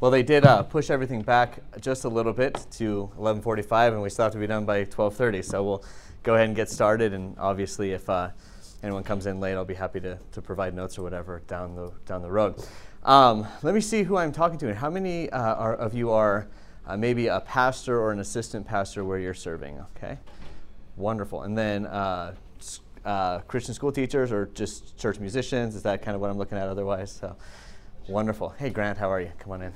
Well, they did push everything back just a little bit to 11:45, and we still have to be done by 12:30. So we'll go ahead and get started. And obviously, if anyone comes in late, I'll be happy to provide notes or whatever down the road. Let me see who I'm talking to. And how many of you are maybe a pastor or an assistant pastor where you're serving? Okay, wonderful. And then Christian school teachers or just church musicians? Is that kind of what I'm looking at otherwise? So wonderful. Hey, Grant, how are you? Come on in.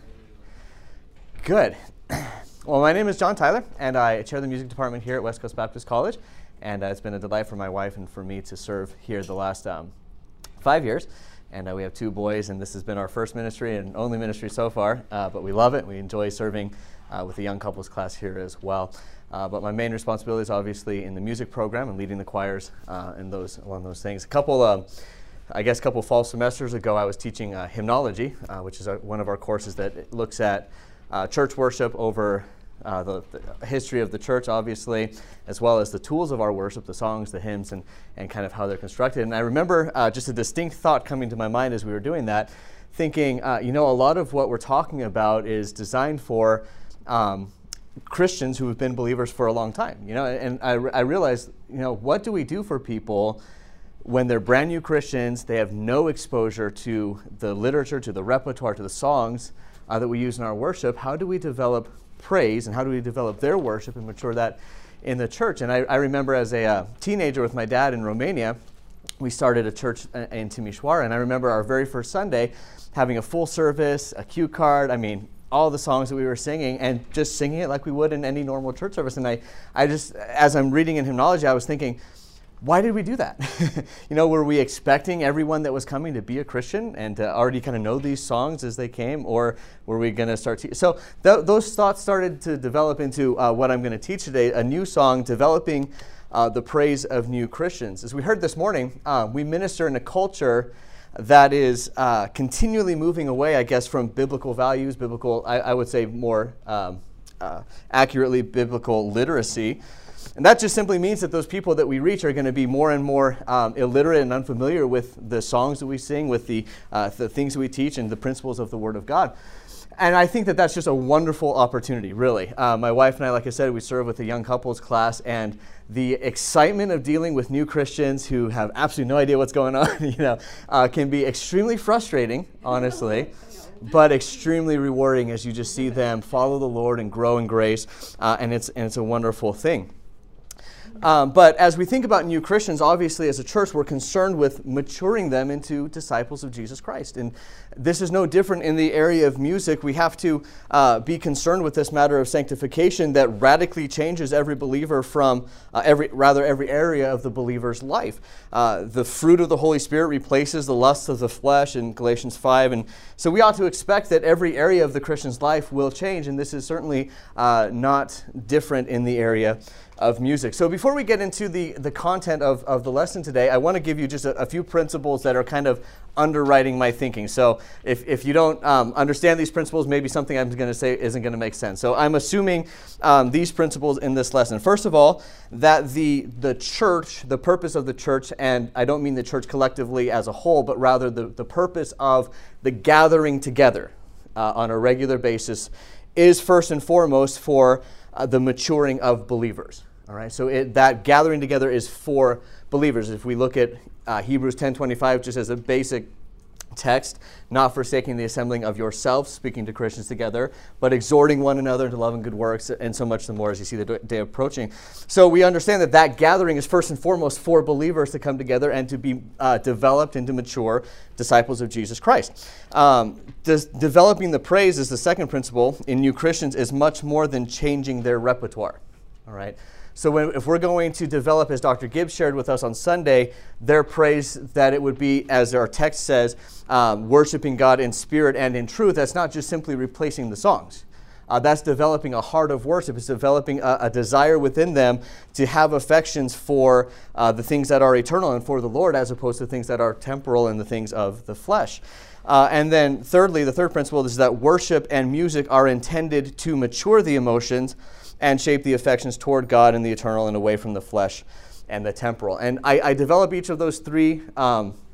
Good. Well, my name is John Tyler, and I chair the music department here at West Coast Baptist College. And it's been a delight for my wife and for me to serve here the last 5 years. And we have 2 boys, and this has been our first ministry and only ministry so far. But we love it. We enjoy serving with the young couples class here as well. But my main responsibility is obviously in the music program and leading the choirs and along those things. A couple fall semesters ago, I was teaching hymnology, which is one of our courses that looks at church worship over the history of the church, obviously, as well as the tools of our worship, the songs, the hymns, and kind of how they're constructed. And I remember just a distinct thought coming to my mind as we were doing that, thinking, a lot of what we're talking about is designed for Christians who have been believers for a long time. And I realized, what do we do for people when they're brand new Christians? They have no exposure to the literature, to the repertoire, to the songs that we use in our worship. How do we develop praise, and how do we develop their worship and mature that in the church? And I remember as a teenager with my dad in Romania, we started a church in Timișoara, and I remember our very first Sunday having a full service, a cue card, all the songs that we were singing, and just singing it like we would in any normal church service. And I just, as I'm reading in hymnology, I was thinking, why did we do that? Were we expecting everyone that was coming to be a Christian and to already kind of know these songs as they came, or were we going to start so those thoughts started to develop into what I'm going to teach today, a new song, developing the praise of new Christians. As we heard this morning, we minister in a culture that is continually moving away, I guess, from biblical values, I would say more accurately, biblical literacy. And that just simply means that those people that we reach are going to be more and more illiterate and unfamiliar with the songs that we sing, with the things that we teach, and the principles of the Word of God. And I think that that's just a wonderful opportunity, really. My wife and I, like I said, we serve with a young couples class, and the excitement of dealing with new Christians who have absolutely no idea what's going on, can be extremely frustrating, honestly, but extremely rewarding as you just see them follow the Lord and grow in grace, and it's a wonderful thing. But as we think about new Christians, obviously as a church, we're concerned with maturing them into disciples of Jesus Christ. And this is no different in the area of music. We have to be concerned with this matter of sanctification that radically changes every believer from every area of the believer's life. The fruit of the Holy Spirit replaces the lusts of the flesh in Galatians 5. And so we ought to expect that every area of the Christian's life will change. And this is certainly not different in the area of music. So before we get into the content of the lesson today, I want to give you just a few principles that are kind of underwriting my thinking. So if you don't understand these principles, maybe something I'm going to say isn't going to make sense. So I'm assuming these principles in this lesson. First of all, that the church, the purpose of the church, and I don't mean the church collectively as a whole, but rather the purpose of the gathering together on a regular basis is first and foremost for the maturing of believers. All right, so that gathering together is for believers. If we look at Hebrews 10:25, just as a basic text, not forsaking the assembling of yourselves, speaking to Christians together, but exhorting one another into love and good works, and so much the more as you see the day approaching. So we understand that gathering is first and foremost for believers to come together and to be developed into mature disciples of Jesus Christ. Developing the praise is the second principle in new Christians is much more than changing their repertoire. All right. So if we're going to develop, as Dr. Gibbs shared with us on Sunday, their praise, that it would be, as our text says, worshiping God in spirit and in truth. That's not just simply replacing the songs. That's developing a heart of worship. It's developing a desire within them to have affections for the things that are eternal and for the Lord, as opposed to things that are temporal and the things of the flesh. And then thirdly, the third principle is that worship and music are intended to mature the emotions and shape the affections toward God and the eternal and away from the flesh and the temporal. And I develop each of those three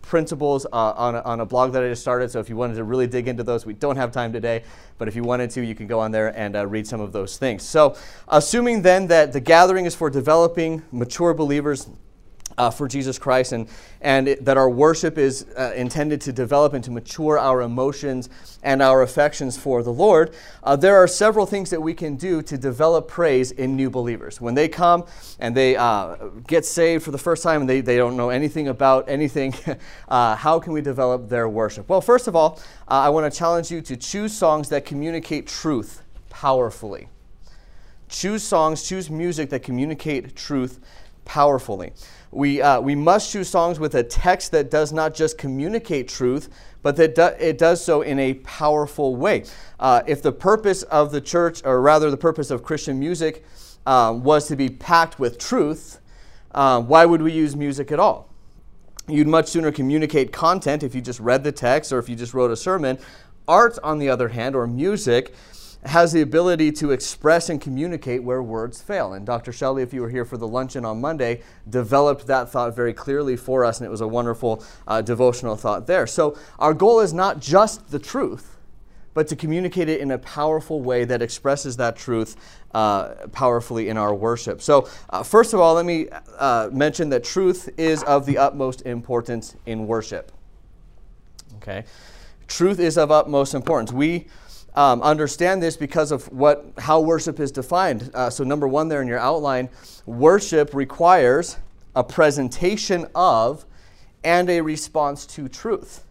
principles on a blog that I just started. So if you wanted to really dig into those, we don't have time today. But if you wanted to, you can go on there and read some of those things. So assuming then that the gathering is for developing mature believers for Jesus Christ, and that our worship is intended to develop and to mature our emotions and our affections for the Lord, there are several things that we can do to develop praise in new believers. When they come and they get saved for the first time and they don't know anything about anything, how can we develop their worship? Well, first of all, I want to challenge you to choose songs that communicate truth powerfully. Choose songs, choose music that communicate truth powerfully. We must choose songs with a text that does not just communicate truth, but that it does so in a powerful way. If the purpose of the church, or rather the purpose of Christian music, was to be packed with truth, why would we use music at all? You'd much sooner communicate content if you just read the text or if you just wrote a sermon. Art, on the other hand, or music, has the ability to express and communicate where words fail. And Dr. Shelley, if you were here for the luncheon on Monday, developed that thought very clearly for us, and it was a wonderful devotional thought there. So our goal is not just the truth, but to communicate it in a powerful way that expresses that truth powerfully in our worship. So first of all, let me mention that truth is of the utmost importance in worship. Okay, truth is of utmost importance. We understand this because of how worship is defined. So number one there in your outline, worship requires a presentation of and a response to truth.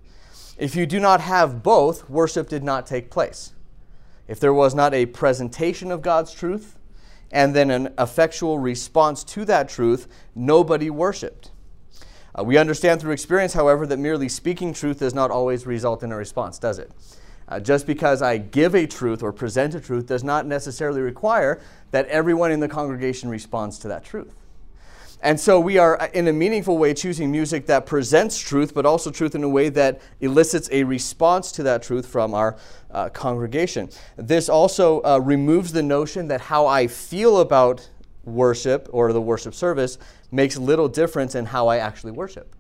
If you do not have both, worship did not take place. If there was not a presentation of God's truth and then an effectual response to that truth, nobody worshiped. We understand through experience, however, that merely speaking truth does not always result in a response, does it? Just because I give a truth or present a truth does not necessarily require that everyone in the congregation responds to that truth. And so we are, in a meaningful way, choosing music that presents truth, but also truth in a way that elicits a response to that truth from our congregation. This also removes the notion that how I feel about worship or the worship service makes little difference in how I actually worship.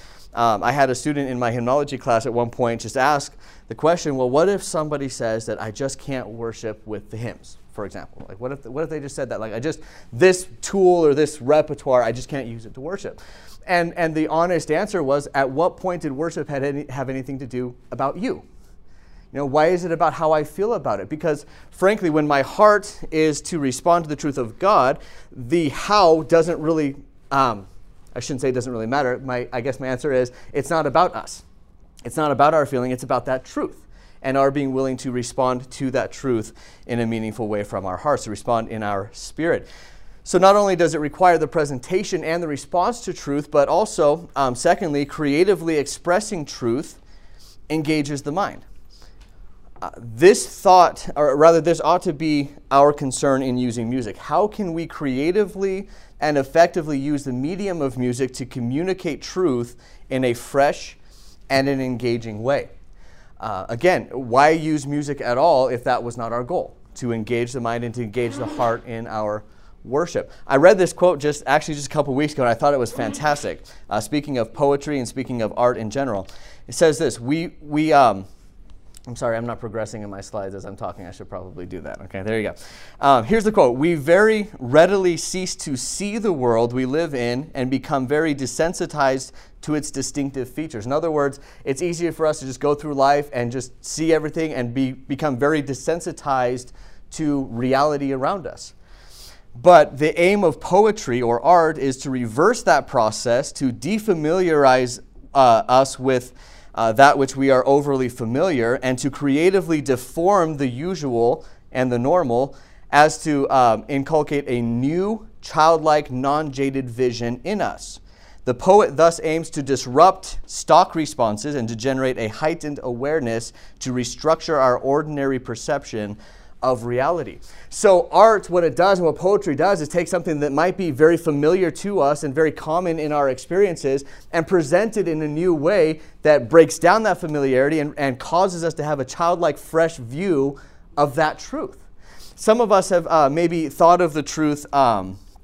I had a student in my hymnology class at one point just ask the question, well, what if somebody says that I just can't worship with the hymns, for example? Like, what if they just said that? Like, this tool or this repertoire, I just can't use it to worship. And the honest answer was, at what point did worship have anything to do about you? You know, why is it about how I feel about it? Because, frankly, when my heart is to respond to the truth of God, the how doesn't really... I shouldn't say it doesn't really matter. I guess my answer is it's not about us. It's not about our feeling. It's about that truth and our being willing to respond to that truth in a meaningful way from our hearts, to respond in our spirit. So not only does it require the presentation and the response to truth, but also, secondly, creatively expressing truth engages the mind. This ought to be our concern in using music. How can we creatively and effectively use the medium of music to communicate truth in a fresh and an engaging way? Again, why use music at all if that was not our goal? To engage the mind and to engage the heart in our worship. I read this quote just a couple weeks ago, and I thought it was fantastic. Speaking of poetry and speaking of art in general, it says this: I'm sorry, I'm not progressing in my slides as I'm talking. I should probably do that. Okay, there you go. Here's the quote. We very readily cease to see the world we live in and become very desensitized to its distinctive features. In other words, it's easier for us to just go through life and just see everything and become very desensitized to reality around us. But the aim of poetry or art is to reverse that process, to defamiliarize us with that which we are overly familiar, and to creatively deform the usual and the normal as to inculcate a new, childlike, non-jaded vision in us. The poet thus aims to disrupt stock responses and to generate a heightened awareness to restructure our ordinary perception of reality. So art, what it does and what poetry does is take something that might be very familiar to us and very common in our experiences and present it in a new way that breaks down that familiarity and causes us to have a childlike, fresh view of that truth. Some of us have maybe thought of the truth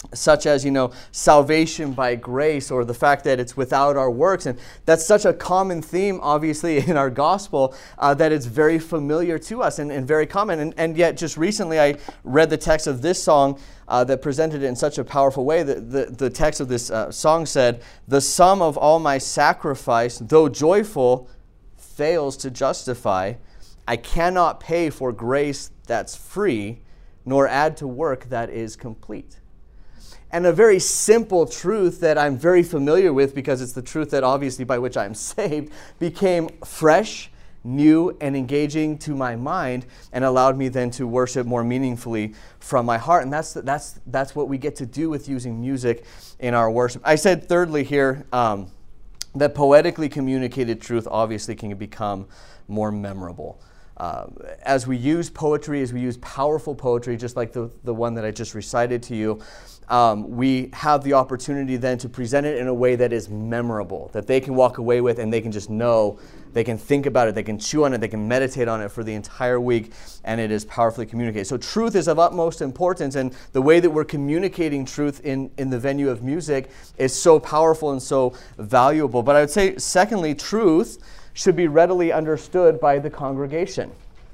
such as, salvation by grace, or the fact that it's without our works. And that's such a common theme, obviously, in our gospel, that it's very familiar to us and very common. And yet, just recently, I read the text of this song that presented it in such a powerful way. The text of this song said, "The sum of all my sacrifice, though joyful, fails to justify. I cannot pay for grace that's free, nor add to work that is complete." And a very simple truth that I'm very familiar with, because it's the truth that obviously by which I'm saved, became fresh, new, and engaging to my mind, and allowed me then to worship more meaningfully from my heart. And that's what we get to do with using music in our worship. I said thirdly here that poetically communicated truth obviously can become more memorable. As we use poetry, as we use powerful poetry, just like the one that I just recited to you, we have the opportunity then to present it in a way that is memorable, that they can walk away with and they can just know, they can think about it, they can chew on it, they can meditate on it for the entire week, and it is powerfully communicated. So truth is of utmost importance, and the way that we're communicating truth in the venue of music is so powerful and so valuable. But I would say, secondly, truth should be readily understood by the congregation.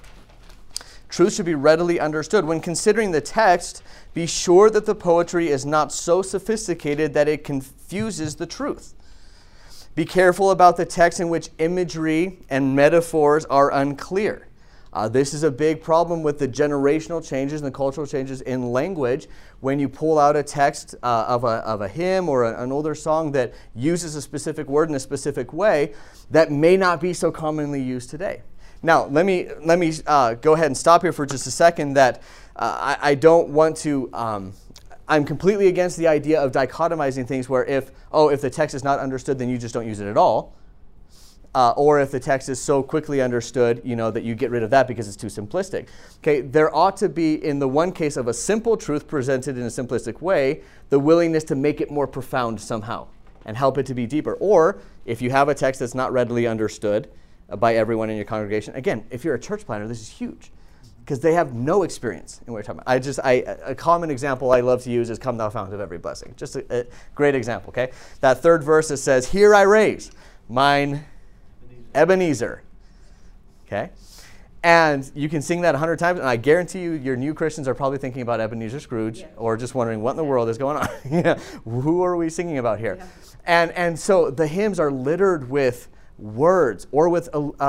Truth should be readily understood. When considering the text, be sure that the poetry is not so sophisticated that it confuses the truth. Be careful about the text in which imagery and metaphors are unclear. This is a big problem with the generational changes and the cultural changes in language. When you pull out a text of a hymn or an older song that uses a specific word in a specific way, that may not be so commonly used today. Now, let me go ahead and stop here for just a second. That I don't want to. I'm completely against the idea of dichotomizing things where if the text is not understood, then you just don't use it at all. Or if the text is so quickly understood, that you get rid of that because it's too simplistic. Okay, there ought to be, in the one case of a simple truth presented in a simplistic way, the willingness to make it more profound somehow and help it to be deeper. Or if you have a text that's not readily understood by everyone in your congregation, again, if you're a church planner, this is huge, because they have no experience in what you're talking about. A common example I love to use is "Come thou fount of every blessing." Just a great example, okay? That third verse that says, "Here I raise mine Ebenezer." Okay? And you can sing that 100 times, and I guarantee you your new Christians are probably thinking about Ebenezer Scrooge, or just wondering what in the world is going on. Who are we singing about here? Yeah. And so the hymns are littered with words or with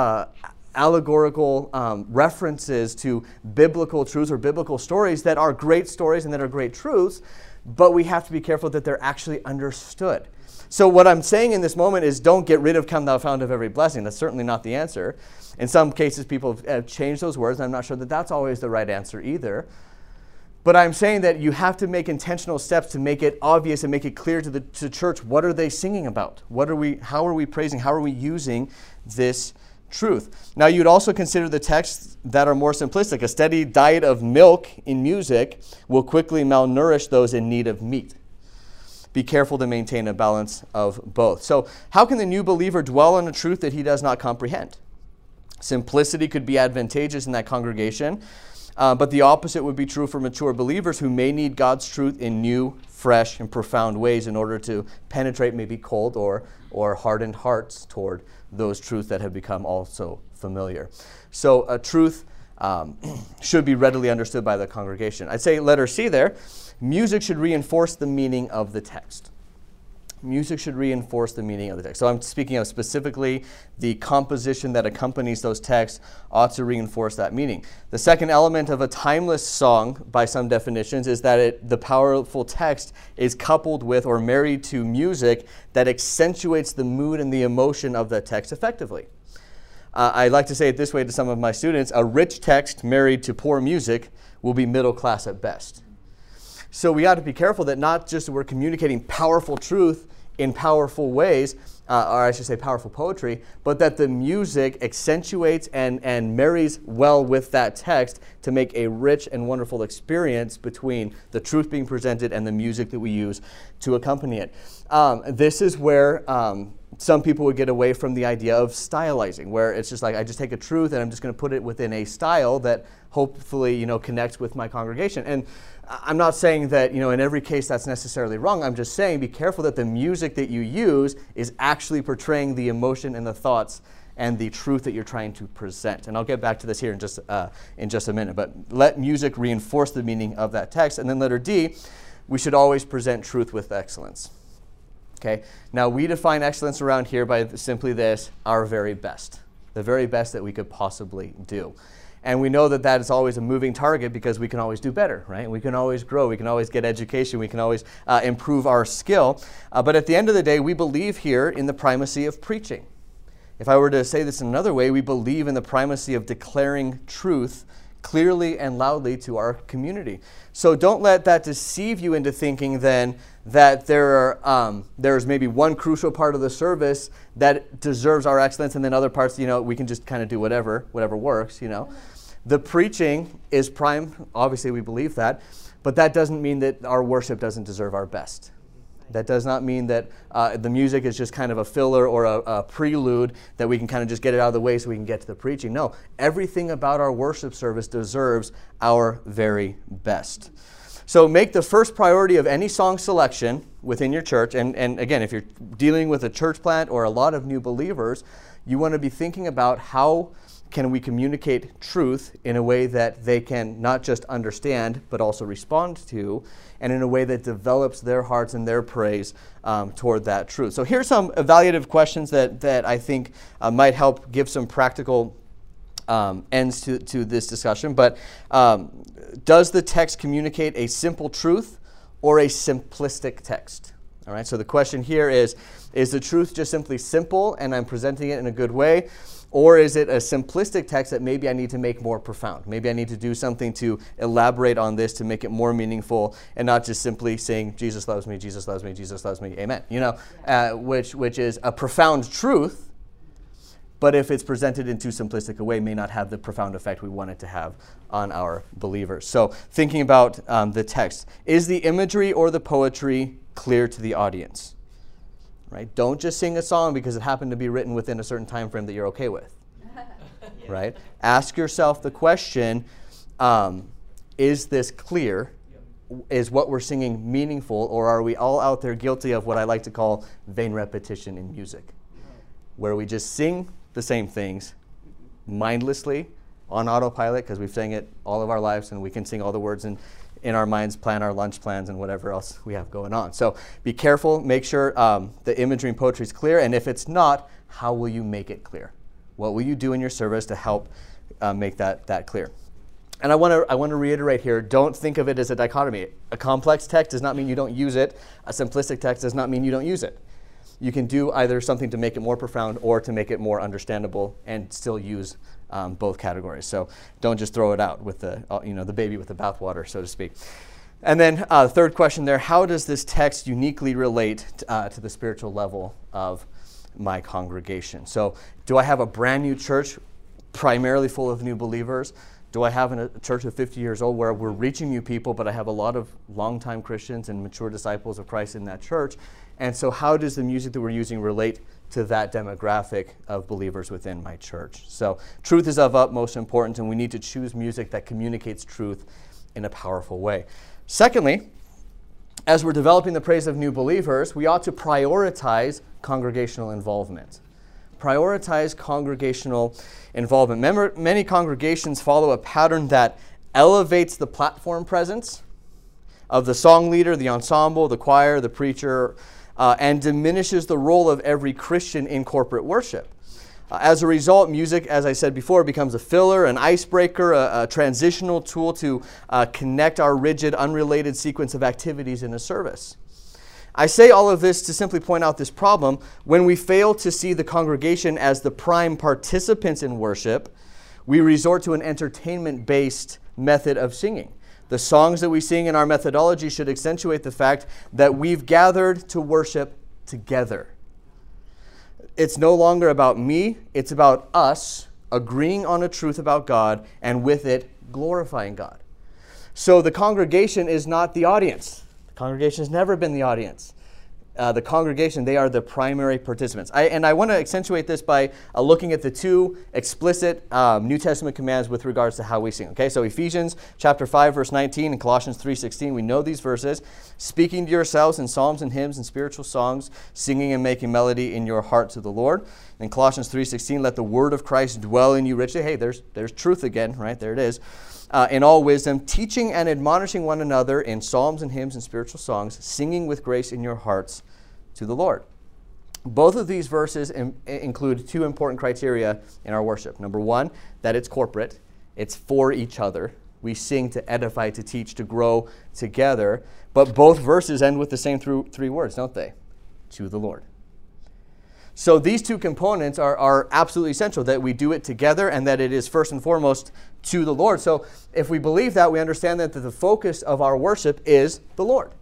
allegorical references to biblical truths or biblical stories that are great stories and that are great truths, but we have to be careful that they're actually understood. So what I'm saying in this moment is, don't get rid of "Come thou fount of every blessing." That's certainly not the answer. In some cases, people have changed those words, and I'm not sure that that's always the right answer either. But I'm saying that you have to make intentional steps to make it obvious and make it clear to the church, what are they singing about? How are we praising? How are we using this truth? Now, you'd also consider the texts that are more simplistic. A steady diet of milk in music will quickly malnourish those in need of meat. Be careful to maintain a balance of both. So how can the new believer dwell on a truth that he does not comprehend? Simplicity could be advantageous in that congregation, but the opposite would be true for mature believers who may need God's truth in new, fresh, and profound ways in order to penetrate maybe cold or hardened hearts toward those truths that have become also familiar. So a truth should be readily understood by the congregation. I'd say letter C there. Music should reinforce the meaning of the text. Music should reinforce the meaning of the text. So I'm speaking of specifically the composition that accompanies those texts ought to reinforce that meaning. The second element of a timeless song, by some definitions, is that the powerful text is coupled with or married to music that accentuates the mood and the emotion of the text effectively. I like to say it this way to some of my students: a rich text married to poor music will be middle class at best. So we ought to be careful that not just we're communicating powerful truth in powerful ways, or I should say powerful poetry, but that the music accentuates and marries well with that text to make a rich and wonderful experience between the truth being presented and the music that we use to accompany it. This is where some people would get away from the idea of stylizing, where it's just like I just take a truth and I'm just going to put it within a style that hopefully, connects with my congregation. And I'm not saying that, in every case that's necessarily wrong. I'm just saying be careful that the music that you use is actually portraying the emotion and the thoughts and the truth that you're trying to present. And I'll get back to this here in just a minute. But let music reinforce the meaning of that text. And then letter D, we should always present truth with excellence. Okay. Now we define excellence around here by simply this: our very best, the very best that we could possibly do. And we know that that is always a moving target because we can always do better, right? We can always grow. We can always get education. We can always improve our skill. But at the end of the day, we believe here in the primacy of preaching. If I were to say this in another way, we believe in the primacy of declaring truth clearly and loudly to our community. So don't let that deceive you into thinking then that there's maybe one crucial part of the service that deserves our excellence, and then other parts, we can just kind of do whatever works, The preaching is prime. Obviously, we believe that. But that doesn't mean that our worship doesn't deserve our best. That does not mean that the music is just kind of a filler or a prelude that we can kind of just get it out of the way so we can get to the preaching. No, everything about our worship service deserves our very best. So make the first priority of any song selection within your church, and again, if you're dealing with a church plant or a lot of new believers, you want to be thinking about how can we communicate truth in a way that they can not just understand, but also respond to, and in a way that develops their hearts and their praise toward that truth. So here's some evaluative questions that I think might help give some practical ends to this discussion. But does the text communicate a simple truth or a simplistic text? All right, so the question here is the truth just simply simple and I'm presenting it in a good way? Or is it a simplistic text that maybe I need to make more profound? Maybe I need to do something to elaborate on this to make it more meaningful and not just simply saying, Jesus loves me, Jesus loves me, Jesus loves me, amen. Which is a profound truth, but if it's presented in too simplistic a way, may not have the profound effect we want it to have on our believers. So thinking about the text, is the imagery or the poetry clear to the audience? Right? Don't just sing a song because it happened to be written within a certain time frame that you're okay with. Right? Ask yourself the question, is this clear? Is what we're singing meaningful, or are we all out there guilty of what I like to call vain repetition in music, where we just sing the same things mindlessly on autopilot because we've sang it all of our lives and we can sing all the words in our minds, plan our lunch plans and whatever else we have going on. So be careful, make sure the imagery and poetry is clear, and if it's not, how will you make it clear? What will you do in your service to help make that clear? And I want to reiterate here, don't think of it as a dichotomy. A complex text does not mean you don't use it. A simplistic text does not mean you don't use it. You can do either something to make it more profound or to make it more understandable and still use both categories. So don't just throw it out with the baby with the bathwater, so to speak. And then third question there, how does this text uniquely relate to the spiritual level of my congregation? So do I have a brand new church primarily full of new believers? Do I have a church of 50 years old where we're reaching new people, but I have a lot of longtime Christians and mature disciples of Christ in that church? And so how does the music that we're using relate to that demographic of believers within my church? So truth is of utmost importance, and we need to choose music that communicates truth in a powerful way. Secondly, as we're developing the praise of new believers, we ought to prioritize congregational involvement. Prioritize congregational involvement. Remember, many congregations follow a pattern that elevates the platform presence of the song leader, the ensemble, the choir, the preacher, and diminishes the role of every Christian in corporate worship. As a result, music, as I said before, becomes a filler, an icebreaker, a transitional tool to connect our rigid, unrelated sequence of activities in a service. I say all of this to simply point out this problem. When we fail to see the congregation as the prime participants in worship, we resort to an entertainment-based method of singing. The songs that we sing in our methodology should accentuate the fact that we've gathered to worship together. It's no longer about me, it's about us agreeing on a truth about God and with it glorifying God. So the congregation is not the audience. The congregation has never been the audience. the congregation, they are the primary participants. I want to accentuate this by looking at the two explicit New Testament commands with regards to how we sing. Okay, so Ephesians chapter 5, verse 19, and Colossians 3:16, we know these verses. Speaking to yourselves in psalms and hymns and spiritual songs, singing and making melody in your heart to the Lord. In Colossians 3:16, let the word of Christ dwell in you richly. Hey, there's truth again, right? There it is. In all wisdom, teaching and admonishing one another in psalms and hymns and spiritual songs, singing with grace in your hearts to the Lord. Both of these verses include two important criteria in our worship. Number one, that it's corporate. It's for each other. We sing to edify, to teach, to grow together. But both verses end with the same three words, don't they? To the Lord. So these two components are absolutely essential, that we do it together and that it is first and foremost to the Lord. So if we believe that, we understand that the focus of our worship is the Lord.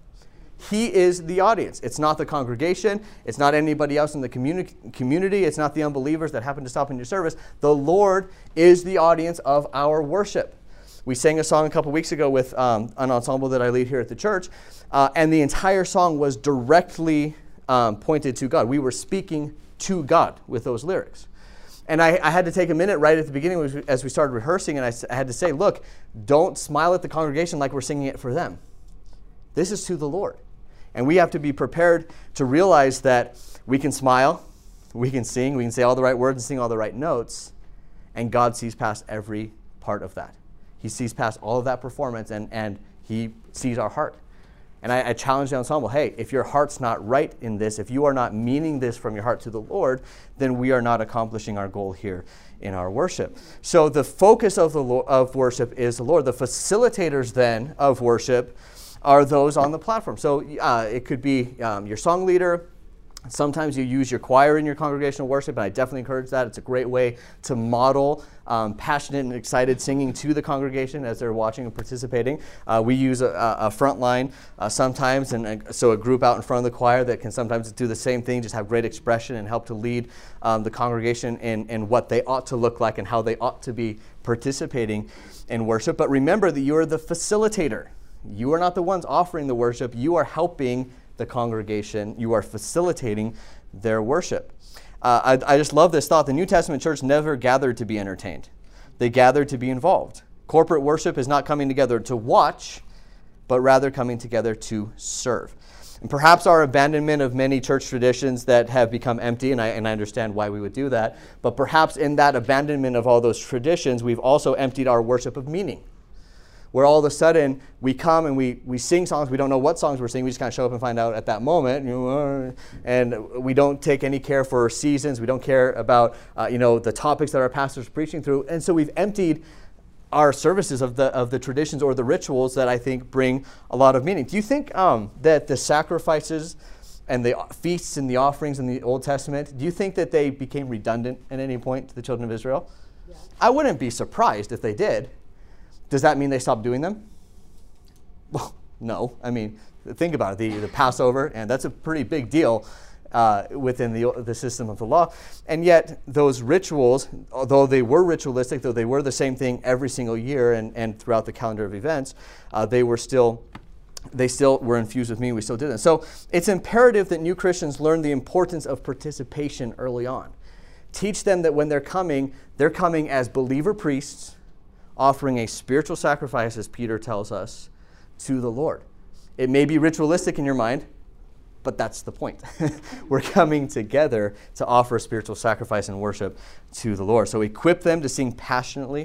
He is the audience. It's not the congregation. It's not anybody else in the community. It's not the unbelievers that happen to stop in your service. The Lord is the audience of our worship. We sang a song a couple weeks ago with an ensemble that I lead here at the church, and the entire song was directly pointed to God. We were speaking to God with those lyrics. And I had to take a minute right at the beginning as we started rehearsing, and I had to say, look, don't smile at the congregation like we're singing it for them. This is to the Lord. And we have to be prepared to realize that we can smile, we can sing, we can say all the right words and sing all the right notes, and God sees past every part of that. He sees past all of that performance, and he sees our heart. And I challenge the ensemble, hey, if your heart's not right in this, if you are not meaning this from your heart to the Lord, then we are not accomplishing our goal here in our worship. So the focus of worship is the Lord. The facilitators then of worship are those on the platform. So it could be your song leader. Sometimes you use your choir in your congregational worship, and I definitely encourage that. It's a great way to model passionate and excited singing to the congregation as they're watching and participating. We use a front line sometimes, and so a group out in front of the choir that can sometimes do the same thing, just have great expression and help to lead the congregation in what they ought to look like and how they ought to be participating in worship. But remember that you are the facilitator. You are not the ones offering the worship. You are helping the congregation. You are facilitating their worship. I just love this thought. The New Testament church never gathered to be entertained. They gathered to be involved. Corporate worship is not coming together to watch, but rather coming together to serve. And perhaps our abandonment of many church traditions that have become empty, and I understand why we would do that, but perhaps in that abandonment of all those traditions, we've also emptied our worship of meaning, where all of a sudden we come and we sing songs. We don't know what songs we're singing. We just kind of show up and find out at that moment. And we don't take any care for seasons. We don't care about the topics that our pastor's preaching through. And so we've emptied our services of the traditions or the rituals that I think bring a lot of meaning. Do you think that the sacrifices and the feasts and the offerings in the Old Testament, do you think that they became redundant at any point to the children of Israel? Yeah. I wouldn't be surprised if they did. Does that mean they stopped doing them? Well, no. I mean, think about it. The Passover, and that's a pretty big deal within the system of the law. And yet, those rituals, although they were ritualistic, though they were the same thing every single year and throughout the calendar of events, they still were infused with meaning. We still did them. So it's imperative that new Christians learn the importance of participation early on. Teach them that when they're coming as believer priests, offering a spiritual sacrifice, as Peter tells us, to the Lord. It may be ritualistic in your mind, but that's the point. We're coming together to offer a spiritual sacrifice and worship to the Lord. So equip them to sing passionately.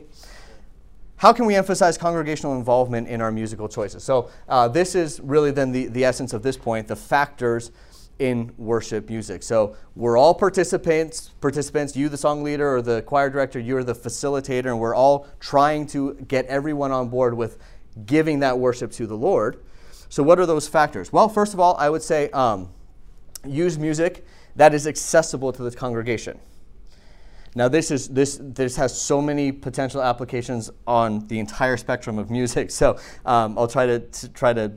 How can we emphasize congregational involvement in our musical choices? So this is really then the essence of this point, the factors in worship music. So we're all participants, you the song leader or the choir director, you're the facilitator, and we're all trying to get everyone on board with giving that worship to the Lord. So what are those factors? Well, first of all, I would say use music that is accessible to the congregation. Now this has so many potential applications on the entire spectrum of music. So I'll try to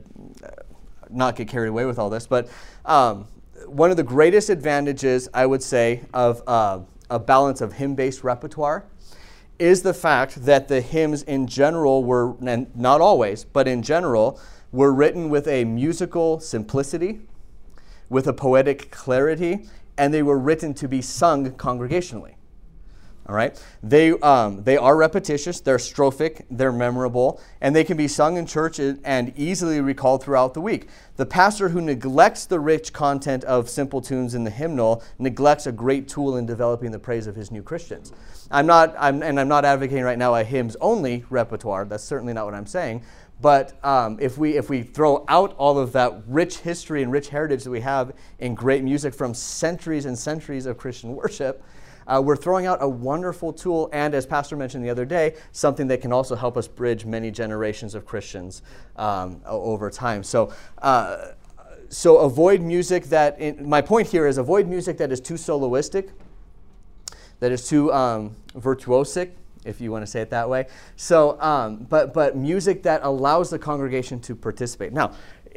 not get carried away with all this, but one of the greatest advantages, I would say, of a balance of hymn-based repertoire is the fact that the hymns in general were, and not always, but in general, were written with a musical simplicity, with a poetic clarity, and they were written to be sung congregationally. All right? They are repetitious, they're strophic, they're memorable, and they can be sung in church and easily recalled throughout the week. The pastor who neglects the rich content of simple tunes in the hymnal neglects a great tool in developing the praise of his new Christians. I'm not advocating right now a hymns-only repertoire. That's certainly not what I'm saying. But if we throw out all of that rich history and rich heritage that we have in great music from centuries and centuries of Christian worship, we're throwing out a wonderful tool, and as Pastor mentioned the other day, something that can also help us bridge many generations of Christians over time. So avoid music that, my point here is avoid music that is too soloistic, that is too virtuosic, if you want to say it that way. So, but music that allows the congregation to participate. Now,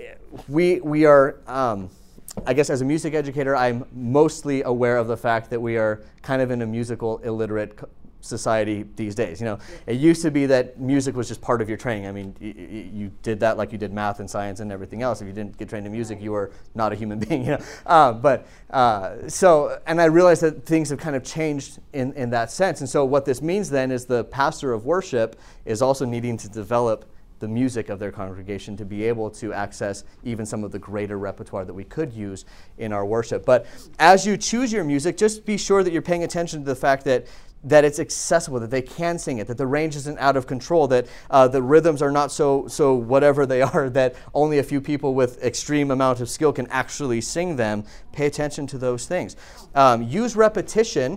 we are, I guess as a music educator, I'm mostly aware of the fact that we are kind of in a musical illiterate society these days. You know, it used to be that music was just part of your training. I mean, you did that like you did math and science and everything else. If you didn't get trained in music, you were not a human being. You know, and I realized that things have kind of changed in that sense. And so what this means then is the pastor of worship is also needing to develop the music of their congregation to be able to access even some of the greater repertoire that we could use in our worship. But as you choose your music, just be sure that you're paying attention to the fact that it's accessible, that they can sing it, that the range isn't out of control, that the rhythms are not so whatever they are, that only a few people with extreme amount of skill can actually sing them. Pay attention to those things. Use repetition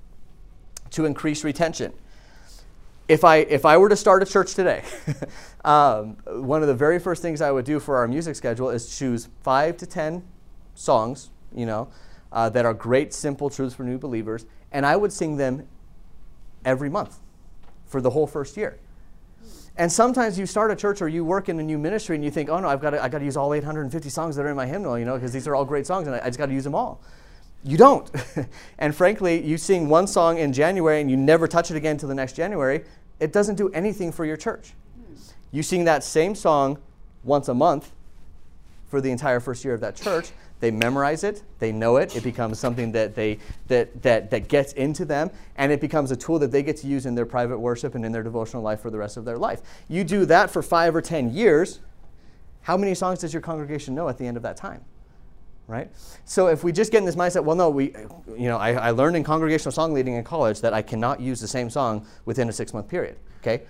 to increase retention. If I were to start a church today, one of the very first things I would do for our music schedule is choose 5 to 10 songs, that are great, simple truths for new believers, and I would sing them every month for the whole first year. And sometimes you start a church or you work in a new ministry and you think, oh no, I got to use all 850 songs that are in my hymnal, because these are all great songs and I just got to use them all. You don't. And frankly, you sing one song in January and you never touch it again until the next January, it doesn't do anything for your church. You sing that same song once a month for the entire first year of that church. They memorize it, they know it, it becomes something that that gets into them, and it becomes a tool that they get to use in their private worship and in their devotional life for the rest of their life. You do that for 5 or 10 years, how many songs does your congregation know at the end of that time? Right? So if we just get in this mindset, well, no, I learned in congregational song leading in college that I cannot use the same song within a 6-month period, okay?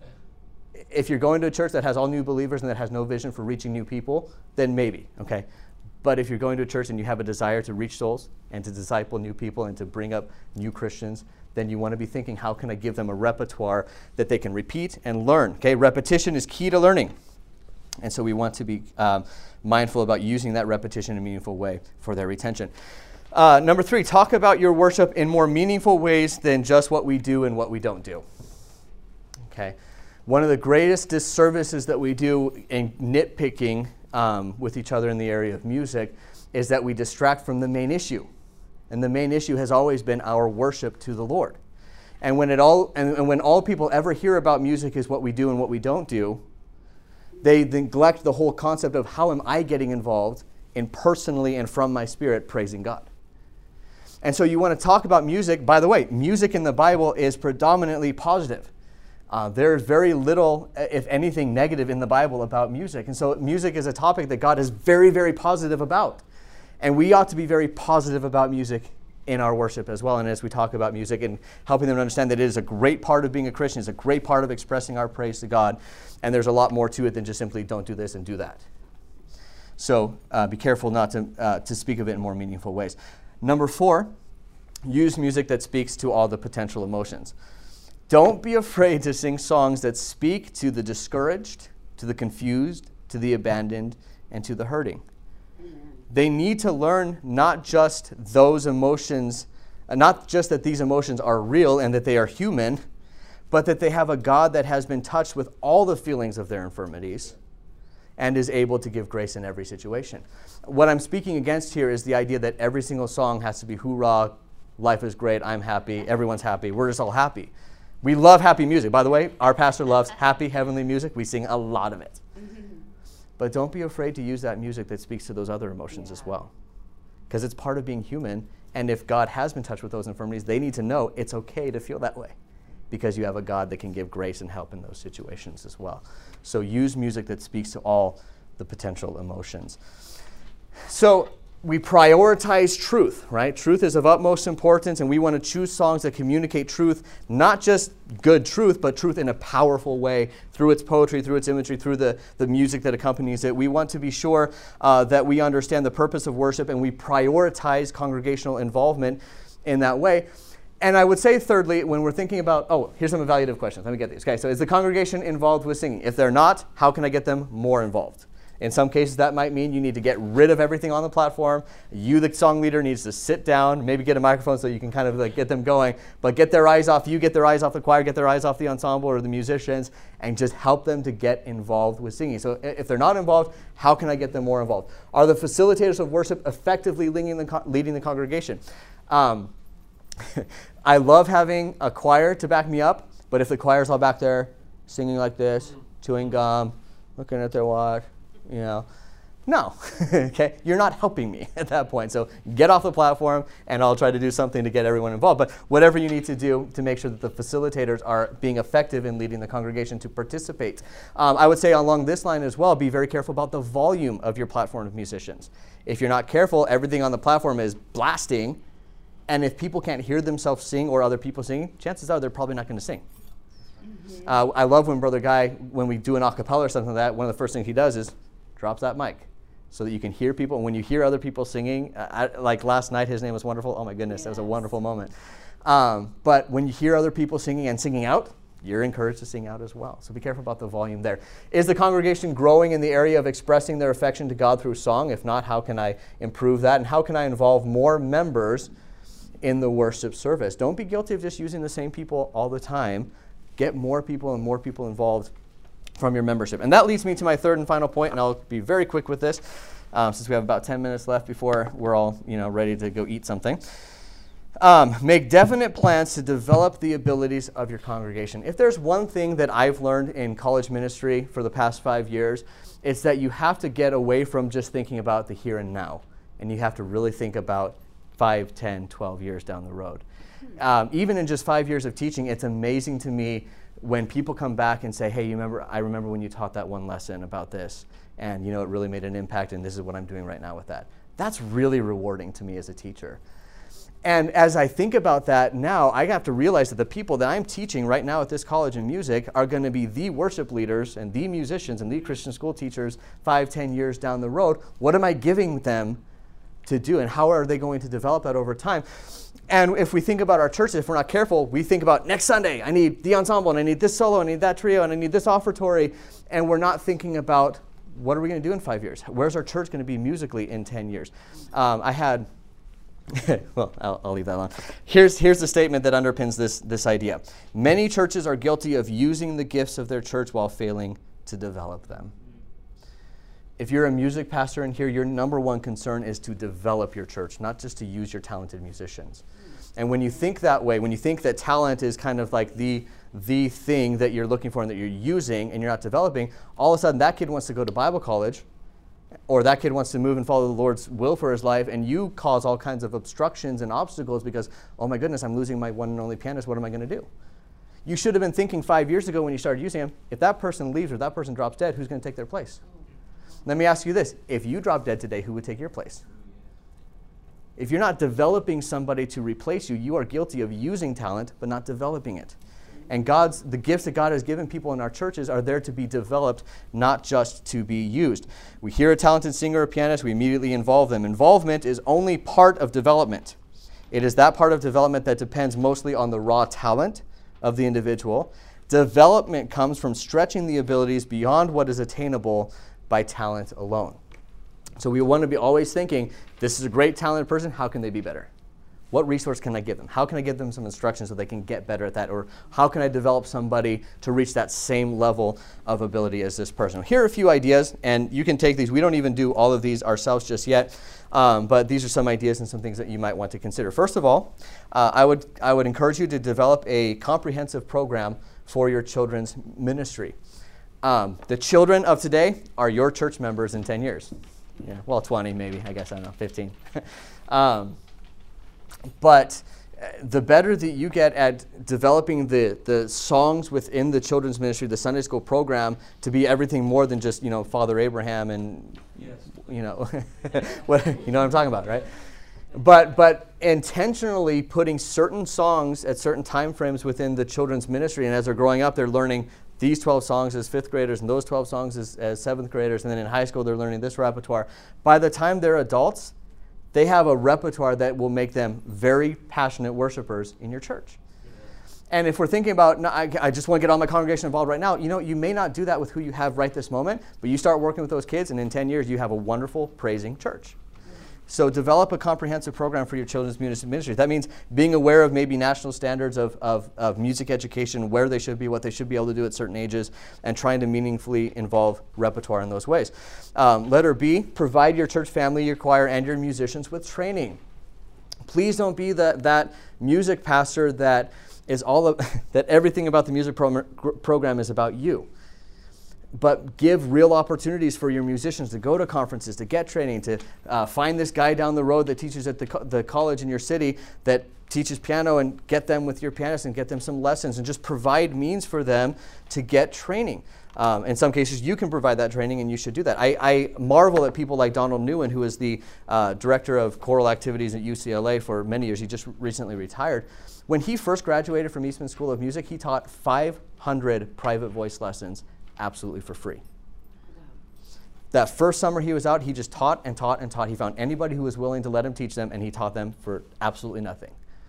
If you're going to a church that has all new believers and that has no vision for reaching new people, then maybe, okay? But if you're going to a church and you have a desire to reach souls and to disciple new people and to bring up new Christians, then you want to be thinking, how can I give them a repertoire that they can repeat and learn? Okay, repetition is key to learning. And so we want to be mindful about using that repetition in a meaningful way for their retention. Number 3, talk about your worship in more meaningful ways than just what we do and what we don't do. Okay, one of the greatest disservices that we do in nitpicking with each other in the area of music is that we distract from the main issue. And the main issue has always been our worship to the Lord. And when all people ever hear about music is what we do and what we don't do, they neglect the whole concept of how am I getting involved in personally and from my spirit praising God. And so you want to talk about music. By the way, music in the Bible is predominantly positive. There's very little, if anything, negative in the Bible about music. And so music is a topic that God is very, very positive about. And we ought to be very positive about music in our worship as well. And as we talk about music and helping them understand that it is a great part of being a Christian, it's a great part of expressing our praise to God. And there's a lot more to it than just simply don't do this and do that. So be careful not to speak of it in more meaningful ways. Number 4, use music that speaks to all the potential emotions. Don't be afraid to sing songs that speak to the discouraged, to the confused, to the abandoned, and to the hurting. Amen. They need to learn not just those emotions, not just that these emotions are real and that they are human, but that they have a God that has been touched with all the feelings of their infirmities and is able to give grace in every situation. What I'm speaking against here is the idea that every single song has to be hoorah, life is great, I'm happy, everyone's happy, we're just all happy. We love happy music. By the way, our pastor loves happy, heavenly music. We sing a lot of it. But don't be afraid to use that music that speaks to those other emotions as well. because it's part of being human. And if God has been touched with those infirmities, they need to know it's okay to feel that way, because you have a God that can give grace and help in those situations as well. So use music that speaks to all the potential emotions. So we prioritize truth, right? Truth is of utmost importance, and we want to choose songs that communicate truth, not just good truth, but truth in a powerful way through its poetry, through its imagery, through the music that accompanies it. We want to be sure that we understand the purpose of worship, and we prioritize congregational involvement in that way. And I would say, thirdly, when we're thinking about, here's some evaluative questions. Let me get these. Okay, so is the congregation involved with singing? If they're not, how can I get them more involved? In some cases, that might mean you need to get rid of everything on the platform. You, the song leader, needs to sit down, maybe get a microphone so you can kind of like get them going, but get their eyes off you, get their eyes off the choir, get their eyes off the ensemble or the musicians, and just help them to get involved with singing. So if they're not involved, how can I get them more involved? Are the facilitators of worship effectively leading the congregation? I love having a choir to back me up, but if the choir's all back there singing like this, chewing gum, looking at their watch, no, okay, you're not helping me at that point. So get off the platform, and I'll try to do something to get everyone involved. But whatever you need to do to make sure that the facilitators are being effective in leading the congregation to participate. I would say along this line as well, be very careful about the volume of your platform of musicians. If you're not careful, everything on the platform is blasting, and if people can't hear themselves sing or other people singing, chances are they're probably not going to sing. I love when Brother Guy, when we do an a cappella or something like that, one of the first things he does is drops that mic so that you can hear people. And when you hear other people singing, like last night, His Name Was Wonderful. Oh my goodness, That was a wonderful moment. But when you hear other people singing and singing out, you're encouraged to sing out as well. So be careful about the volume there. Is the congregation growing in the area of expressing their affection to God through song? If not, how can I improve that? And how can I involve more members in the worship service? Don't be guilty of just using the same people all the time. Get more people and more people involved from your membership. And that leads me to my third and final point, and I'll be very quick with this since we have about 10 minutes left before we're all ready to go eat something. Make definite plans to develop the abilities of your congregation. If there's one thing that I've learned in college ministry for the past 5 years, it's that you have to get away from just thinking about the here and now, and you have to really think about 5, 10, 12 years down the road. Even in just 5 years of teaching, it's amazing to me when people come back and say, hey, I remember when you taught that one lesson about this, and it really made an impact, and this is what I'm doing right now with that. That's really rewarding to me as a teacher. And as I think about that now, I have to realize that the people that I'm teaching right now at this college in music are going to be the worship leaders and the musicians and the Christian school teachers 5, 10 years down the road. What am I giving them to do, and how are they going to develop that over time? And if we think about our churches, if we're not careful, we think about next Sunday, I need the ensemble, and I need this solo, and I need that trio, and I need this offertory, and we're not thinking about what are we going to do in 5 years? Where's our church going to be musically in 10 years? I had, well, I'll leave that alone. Here's the statement that underpins this idea. Many churches are guilty of using the gifts of their church while failing to develop them. If you're a music pastor in here, your number one concern is to develop your church, not just to use your talented musicians. And when you think that way, when you think that talent is kind of like the thing that you're looking for and that you're using and you're not developing, all of a sudden that kid wants to go to Bible college, or that kid wants to move and follow the Lord's will for his life, and you cause all kinds of obstructions and obstacles because, oh my goodness, I'm losing my one and only pianist. What am I going to do? You should have been thinking 5 years ago when you started using him, if that person leaves or that person drops dead, who's going to take their place? Let me ask you this. If you drop dead today, who would take your place? If you're not developing somebody to replace you, you are guilty of using talent but not developing it. And the gifts that God has given people in our churches are there to be developed, not just to be used. We hear a talented singer or pianist, we immediately involve them. Involvement is only part of development. It is that part of development that depends mostly on the raw talent of the individual. Development comes from stretching the abilities beyond what is attainable by talent alone. So we want to be always thinking, this is a great talented person, how can they be better? What resource can I give them? How can I give them some instruction so they can get better at that? Or how can I develop somebody to reach that same level of ability as this person? Here are a few ideas, and you can take these. We don't even do all of these ourselves just yet, but these are some ideas and some things that you might want to consider. First of all, I would encourage you to develop a comprehensive program for your children's ministry. The children of today are your church members in 10 years. Yeah, well, 20 maybe, I guess, I don't know, 15. But the better that you get at developing the songs within the children's ministry, the Sunday school program, to be everything more than just, Father Abraham and, what I'm talking about, right? But intentionally putting certain songs at certain time frames within the children's ministry, and as they're growing up, they're learning these 12 songs as 5th graders and those 12 songs as 7th graders, and then in high school they're learning this repertoire. By the time they're adults, they have a repertoire that will make them very passionate worshipers in your church. And if we're thinking about, no, I just want to get all my congregation involved right now, you may not do that with who you have right this moment, but you start working with those kids, and in 10 years you have a wonderful praising church. So develop a comprehensive program for your children's music ministry. That means being aware of maybe national standards of music education, where they should be, what they should be able to do at certain ages, and trying to meaningfully involve repertoire in those ways. Letter B, provide your church family, your choir, and your musicians with training. Please don't be that music pastor that is that everything about the music program is about you. But give real opportunities for your musicians to go to conferences, to get training, to find this guy down the road that teaches at the college in your city that teaches piano, and get them with your pianist and get them some lessons, and just provide means for them to get training. In some cases, you can provide that training, and you should do that. I marvel at people like Donald Newen, who is the director of choral activities at UCLA for many years. He just recently retired. When he first graduated from Eastman School of Music, he taught 500 private voice lessons absolutely for free. That first summer he was out, he just taught and taught and taught. He found anybody who was willing to let him teach them, and he taught them for absolutely nothing.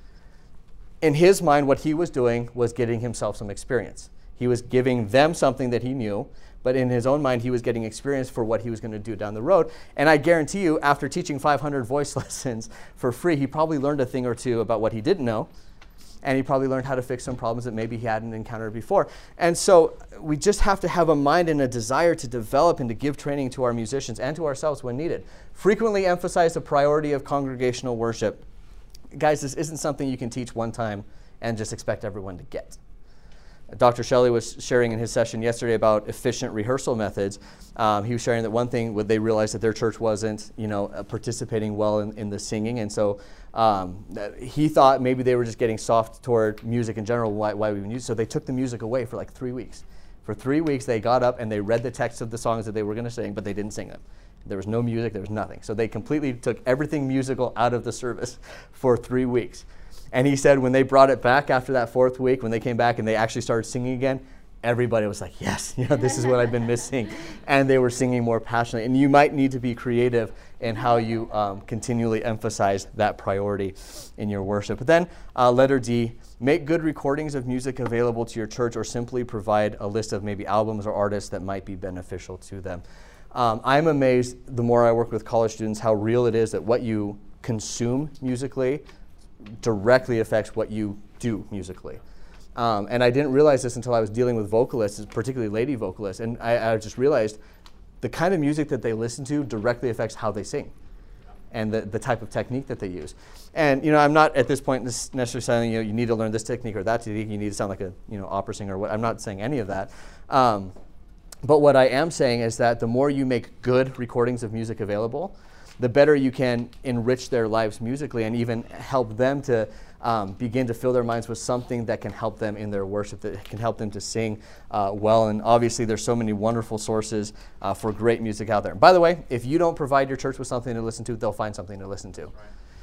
In his mind, what he was doing was getting himself some experience. He was giving them something that he knew, but in his own mind, he was getting experience for what he was going to do down the road. And I guarantee you, after teaching 500 voice lessons for free, he probably learned a thing or two about what he didn't know. And he probably learned how to fix some problems that maybe he hadn't encountered before. And so we just have to have a mind and a desire to develop and to give training to our musicians and to ourselves when needed. Frequently emphasize the priority of congregational worship. Guys, this isn't something you can teach one time and just expect everyone to get. Dr. Shelley was sharing in his session yesterday about efficient rehearsal methods. He was sharing that one thing they realized that their church wasn't, participating well in the singing, and so he thought maybe they were just getting soft toward music in general. Why we would use so they took the music away for like 3 weeks. For 3 weeks, they got up and they read the text of the songs that they were going to sing, but they didn't sing them. There was no music. There was nothing. So they completely took everything musical out of the service for 3 weeks. And he said when they brought it back after that 4th week, when they came back and they actually started singing again, everybody was like, yes, this is what I've been missing. And they were singing more passionately. And you might need to be creative in how you continually emphasize that priority in your worship. But then letter D, make good recordings of music available to your church, or simply provide a list of maybe albums or artists that might be beneficial to them. I'm amazed the more I work with college students how real it is that what you consume musically directly affects what you do musically. And I didn't realize this until I was dealing with vocalists, particularly lady vocalists, and I just realized the kind of music that they listen to directly affects how they sing and the type of technique that they use. And I'm not at this point necessarily saying you need to learn this technique or that technique, you need to sound like a opera singer. I'm not saying any of that. But what I am saying is that the more you make good recordings of music available, the better you can enrich their lives musically and even help them to begin to fill their minds with something that can help them in their worship, that can help them to sing well. And obviously there's so many wonderful sources for great music out there. And by the way, if you don't provide your church with something to listen to, they'll find something to listen to.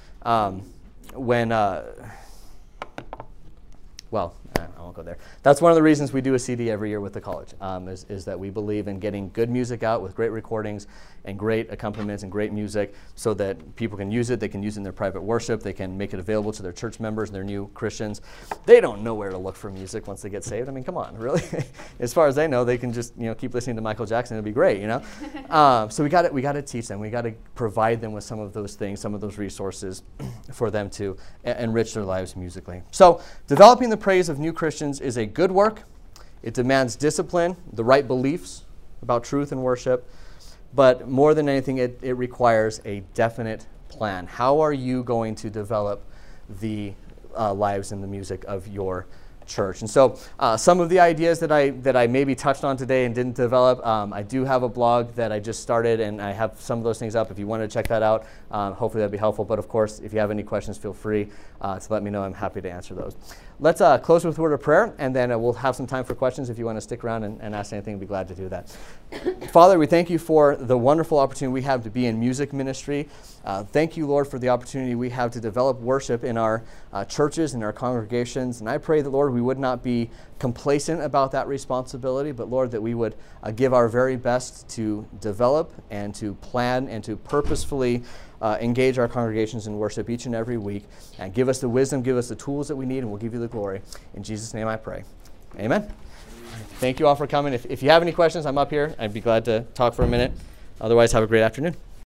Well, I won't go there. That's one of the reasons we do a CD every year with the college, is that we believe in getting good music out with great recordings and great accompaniments and great music so that people can use it. They can use it in their private worship. They can make it available to their church members and their new Christians. They don't know where to look for music once they get saved. I mean, come on, really? As far as they know, they can just keep listening to Michael Jackson. It'll be great, So we got to teach them. We got to provide them with some of those things, some of those resources for them to enrich their lives musically. So developing the praise of new Christians is a good work. It demands discipline, the right beliefs about truth and worship, but more than anything, it requires a definite plan. How are you going to develop the lives and the music of your church. And so some of the ideas that I maybe touched on today and didn't develop, I do have a blog that I just started, and I have some of those things up if you want to check that out. Hopefully that'd be helpful. But of course, if you have any questions, feel free to let me know. I'm happy to answer those. Let's close with a word of prayer, and then we'll have some time for questions. If you want to stick around and ask anything, I'd be glad to do that. Father, we thank you for the wonderful opportunity we have to be in music ministry. Thank you, Lord, for the opportunity we have to develop worship in our churches and our congregations. And I pray that, Lord, we would not be complacent about that responsibility, but, Lord, that we would give our very best to develop and to plan and to purposefully engage our congregations in worship each and every week. And give us the wisdom, give us the tools that we need, and we'll give you the glory. In Jesus' name I pray. Amen. Thank you all for coming. If you have any questions, I'm up here. I'd be glad to talk for a minute. Otherwise, have a great afternoon.